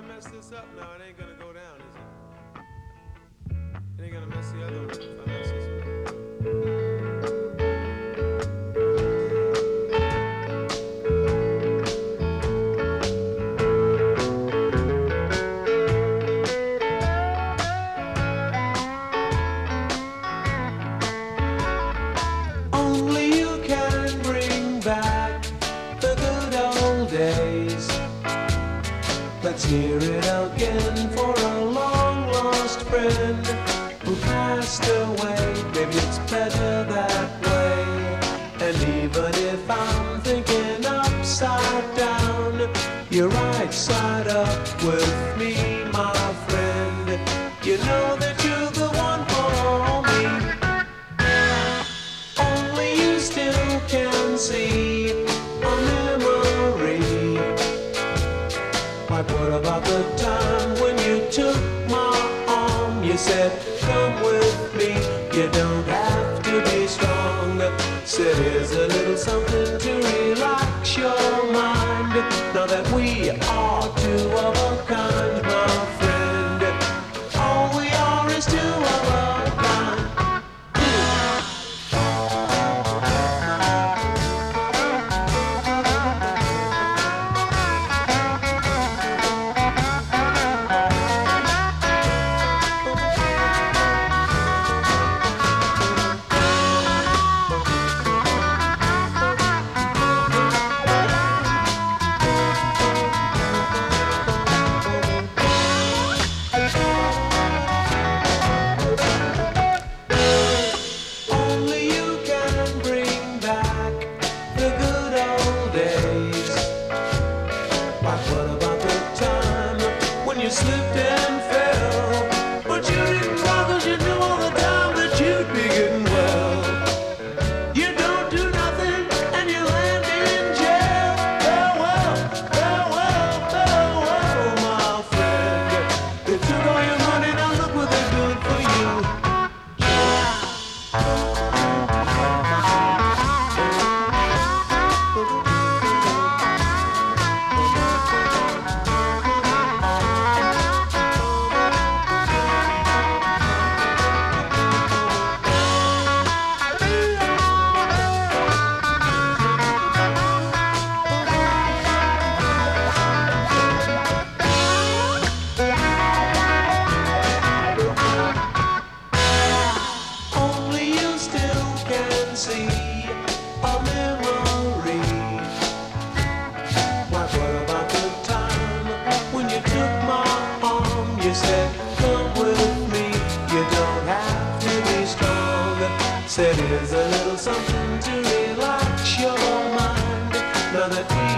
I mess this up now, it ain't gonna go down, is it? It ain't gonna mess the other one up if I mess this one up. Only you can bring back the good old days. Let's hear it again for a long lost friend who passed away. Maybe it's better that way. And even if I'm thinking upside down, you're right side up with me, my friend. You know that you're the one for me. Only you still can see a memory. Like what about the time when you took my arm? You said, come with me, you don't have to be strong. Said, here's a little something to relax your mind. Now that we are two of a kind, my friend, all we are is two of a kind. Only you can bring back the good old days. Like what about the time when you slipped and fell? But you didn't cry 'cause you knew all the time that you'd be getting well. You don't do nothing and you land in jail. Farewell, farewell, farewell, my friend. They took all your money, now look what they're doing for you. Only you still can see a memory. Like what about the time when you took my arm? You said, come with me, you don't have to be strong. Said, here's a little something to relax your mind. Now that we